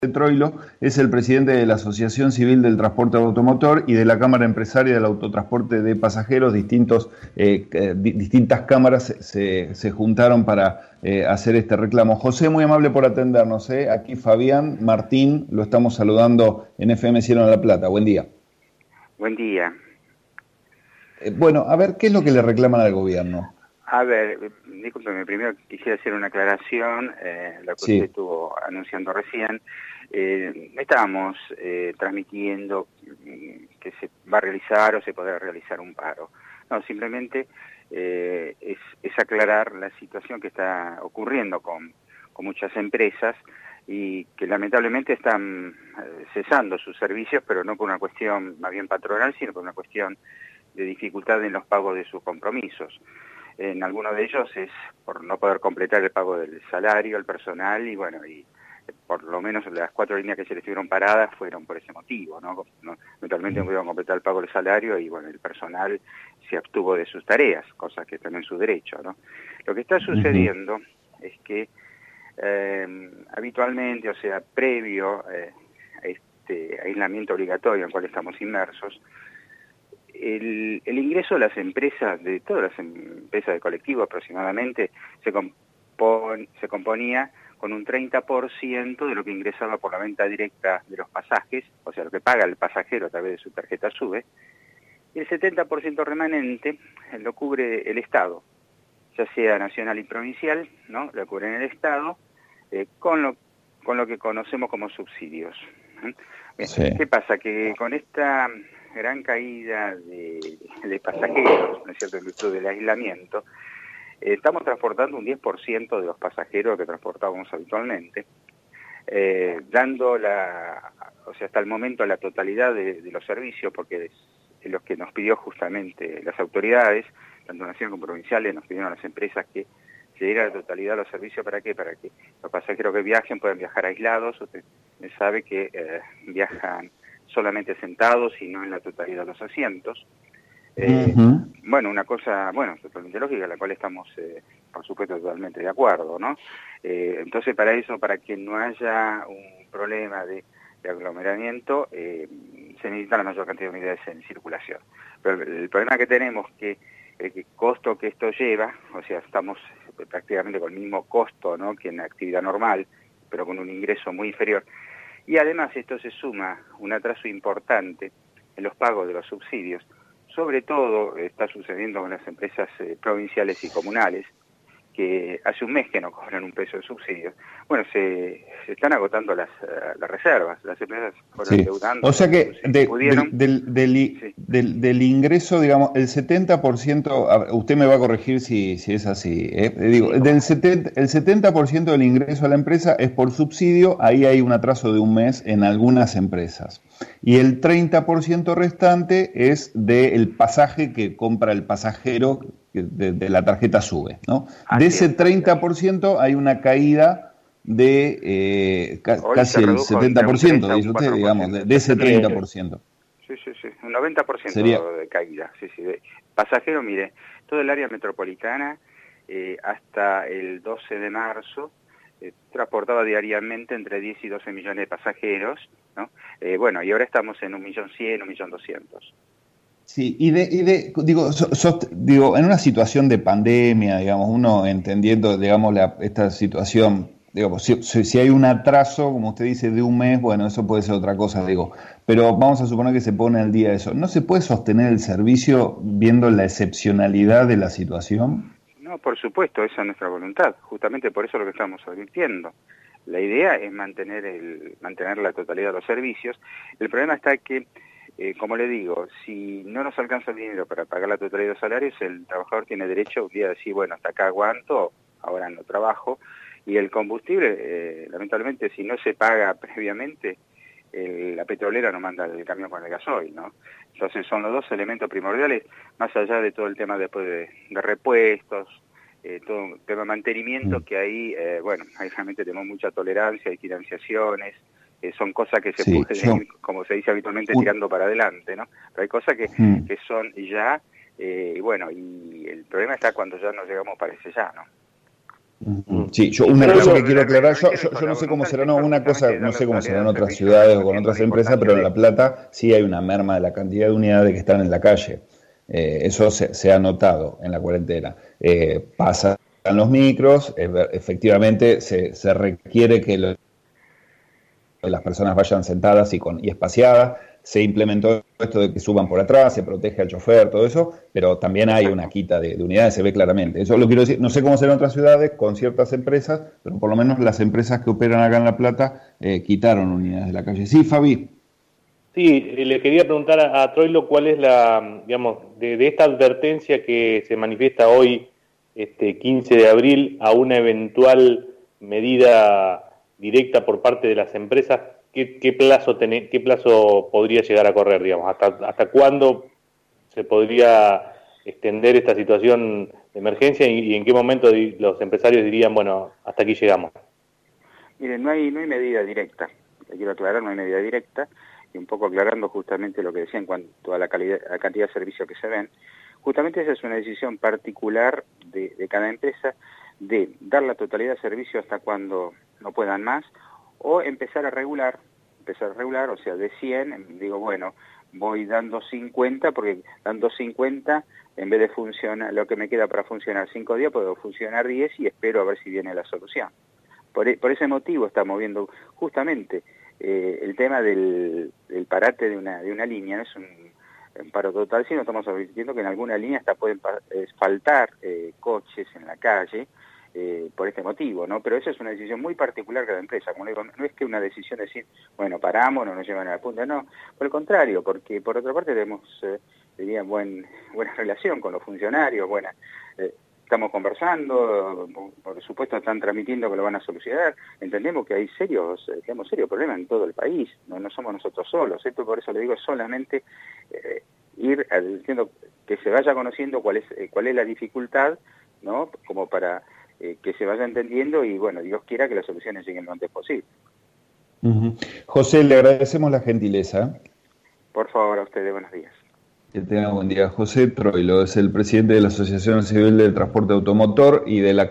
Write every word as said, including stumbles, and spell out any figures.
de Troilo es el presidente de la Asociación Civil del Transporte Automotor y de la Cámara Empresaria del Autotransporte de Pasajeros. Distintos, eh, eh, di- distintas cámaras se, se juntaron para eh, hacer este reclamo. José, muy amable por atendernos. ¿eh? Aquí Fabián, Martín, lo estamos saludando en F M Cielo de la Plata. Buen día. Buen día. Eh, bueno, a ver, ¿qué es lo que le reclaman al gobierno? A ver, discúlpeme, primero quisiera hacer una aclaración, eh, lo que Sí. usted estuvo anunciando recién. Eh, estábamos eh, transmitiendo que se va a realizar o se podrá realizar un paro. No, simplemente eh, es, es aclarar la situación que está ocurriendo con, con muchas empresas y que lamentablemente están eh, cesando sus servicios, pero no por una cuestión más bien patronal, sino por una cuestión de dificultad en los pagos de sus compromisos. En algunos de ellos es por no poder completar el pago del salario, el personal, y bueno, y por lo menos las cuatro líneas que se les estuvieron paradas fueron por ese motivo, ¿no? no eventualmente no pudieron completar el pago del salario y bueno, el personal se abstuvo de sus tareas, cosa que también es su derecho, ¿no? Lo que está sucediendo uh-huh. es que eh, habitualmente, o sea, previo eh, a este aislamiento obligatorio en el cual estamos inmersos, El, el ingreso de las empresas, de todas las empresas de colectivo aproximadamente, se, compon, se componía con un treinta por ciento de lo que ingresaba por la venta directa de los pasajes, o sea, lo que paga el pasajero a través de su tarjeta SUBE, y el setenta por ciento remanente lo cubre el Estado, ya sea nacional y provincial, ¿no? Lo cubre en el Estado, eh, con, lo, con lo que conocemos como subsidios. ¿eh? Bien, sí. ¿Qué pasa? Que con esta gran caída de, de pasajeros, ¿no es cierto?, en virtud del aislamiento, eh, estamos transportando un diez por ciento de los pasajeros que transportábamos habitualmente, eh, dando la, o sea, hasta el momento la totalidad de, de los servicios, porque es, es lo que nos pidió justamente las autoridades, tanto nacionales como provinciales, nos pidieron a las empresas que se diera la totalidad de los servicios. ¿Para qué? Para que los pasajeros que viajen puedan viajar aislados. Usted sabe que eh, viajan solamente sentados y no en la totalidad de los asientos. Eh, uh-huh. Bueno, una cosa, bueno, totalmente lógica, la cual estamos, eh, por supuesto, totalmente de acuerdo, ¿no? Eh, entonces, para eso, para que no haya un problema de, de aglomeramiento, eh, se necesita la mayor cantidad de unidades en circulación. Pero el, el problema que tenemos es que el costo que esto lleva, o sea, estamos prácticamente con el mismo costo, ¿no?, que en la actividad normal, pero con un ingreso muy inferior. Y además esto se suma un atraso importante en los pagos de los subsidios. Sobre todo está sucediendo con las empresas eh, provinciales y comunales, que hace un mes que no cobran un peso de subsidios. Bueno, se, se están agotando las, uh, las reservas, las empresas fueron sí. endeudando. O sea que de, pudieron, del, del, del, sí. del, del ingreso, digamos, el setenta por ciento, usted me va a corregir si, si es así, ¿eh? Digo, sí, del setenta, el setenta por ciento del ingreso a la empresa es por subsidio, ahí hay un atraso de un mes en algunas empresas. Y el treinta por ciento restante es del pasaje que compra el pasajero de, de la tarjeta SUBE, ¿no? De ese treinta por ciento hay una caída de eh, ca casi el setenta por ciento, dice usted, digamos, de, de ese treinta por ciento. Sí, sí, sí, un noventa por ciento Sería... de caída. Sí, sí. De pasajero, mire, todo el área metropolitana eh, hasta el doce de marzo eh, transportaba diariamente entre diez y doce millones de pasajeros, ¿no? Eh, bueno, y ahora estamos en un millón cien, un millón doscientos. Sí, y de, y de digo, so, so, digo, en una situación de pandemia, digamos, uno entendiendo, digamos, la, esta situación, digamos, si, si hay un atraso, como usted dice, de un mes, bueno, eso puede ser otra cosa, digo, pero vamos a suponer que se pone al día eso. ¿No se puede sostener el servicio viendo la excepcionalidad de la situación? No, por supuesto, esa es nuestra voluntad, justamente por eso es lo que estamos advirtiendo. La idea es mantener, el, mantener la totalidad de los servicios. El problema está que, Eh, como le digo, si no nos alcanza el dinero para pagar la totalidad de los salarios, el trabajador tiene derecho un día a decir, bueno, hasta acá aguanto, ahora no trabajo, y el combustible, eh, lamentablemente, si no se paga previamente, eh, la petrolera no manda el camión con el gasoil, ¿no? Entonces son los dos elementos primordiales, más allá de todo el tema después de, de repuestos, eh, todo el tema de mantenimiento, mm. que ahí, eh, bueno, ahí realmente tenemos mucha tolerancia, hay financiaciones, Eh, son cosas que se sí, pueden yo, ir, como se dice habitualmente, un, tirando para adelante, ¿no? Pero hay cosas que, mm. que son ya, eh, y bueno, y el problema está cuando ya no llegamos para ese ya, ¿no? Mm-hmm. Sí, yo una cosa que quiero aclarar, yo, yo, yo no sé cómo será, no, una cosa, no sé cómo será en otras ciudades o con otras empresas, pero en La Plata sí hay una merma de la cantidad de unidades que están en la calle. Eh, eso se, se ha notado en la cuarentena. Eh, pasan los micros, eh, efectivamente se, se requiere que lo, las personas vayan sentadas y, con, y espaciadas. Se implementó esto de que suban por atrás, se protege al chofer, todo eso, pero también hay una quita de, de unidades, se ve claramente. Eso lo quiero decir, no sé cómo será en otras ciudades con ciertas empresas, pero por lo menos las empresas que operan acá en La Plata eh, quitaron unidades de la calle. Sí, Fabi. Sí, le quería preguntar a, a Troilo cuál es la, digamos, de, de esta advertencia que se manifiesta hoy, este quince de abril, a una eventual medida directa por parte de las empresas. ¿Qué, qué plazo ten, qué plazo podría llegar a correr, digamos? ¿Hasta, hasta cuándo se podría extender esta situación de emergencia y, y en qué momento los empresarios dirían, bueno, hasta aquí llegamos? Miren, no hay, no hay medida directa, le quiero aclarar, no hay medida directa, y un poco aclarando justamente lo que decía en cuanto a la, calidad, a la cantidad de servicios que se ven. Justamente esa es una decisión particular de, de cada empresa, de dar la totalidad de servicio hasta cuando no puedan más, o empezar a regular, empezar a regular, o sea, de cien, digo, bueno, voy dando cincuenta, porque dando cincuenta, en vez de funcionar, lo que me queda para funcionar cinco días, puedo funcionar diez y espero a ver si viene la solución. Por, por ese motivo estamos viendo justamente eh, el tema del, del parate de una, de una línea, no es un, un paro total, sino estamos advirtiendo que en alguna línea hasta pueden eh, faltar eh, coches en la calle, Eh, por este motivo, ¿no? Pero eso es una decisión muy particular de la empresa. Como digo, no es que una decisión de decir, bueno, paramos, no nos llevan a la punta, no. Por el contrario, porque por otra parte tenemos, eh, diría, buen, buena relación con los funcionarios, buena, eh, estamos conversando, por supuesto están transmitiendo que lo van a solucionar. Entendemos que hay serios, eh, tenemos serios problemas en todo el país, no, no somos nosotros solos. Esto por eso le digo, solamente eh, ir diciendo que se vaya conociendo cuál es, eh, cuál es la dificultad, ¿no? Como para Eh, que se vaya entendiendo y, bueno, Dios quiera que las soluciones lleguen lo antes posible. Uh-huh. José, le agradecemos la gentileza. Por favor, a ustedes, buenos días. Que tenga buen día. José Troilo es el presidente de la Asociación Civil del Transporte Automotor y de la